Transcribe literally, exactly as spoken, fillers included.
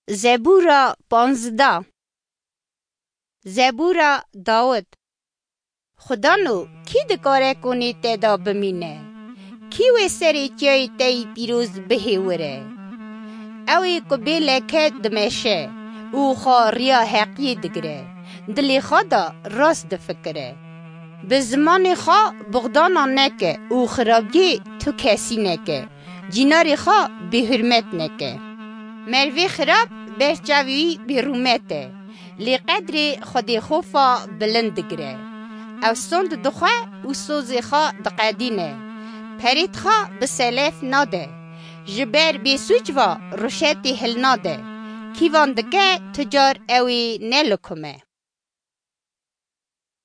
زبورا پانزده. زبورا داود. خدا نو کی دکاره کنی تدا بمینه؟ کی وی سری چای تی پیروز بهیوره؟ اوی کبی لکه دمشه او خاریا حقی دگره دلی خدا راست دفکره به زمان خوا بغدانا نکه او خرابگی تو کسی نکه جیناری خوا به حرمت نکه مروی خراب برچاوی به رومته لی قدر خودی خوفا بلند دگره او سند دخواه او سوزی خوا دقدینه پرید خوا به سلیف ناده جبر بی سوچ و روشتی هل ناده کیوان دکه تجار اوی نلکمه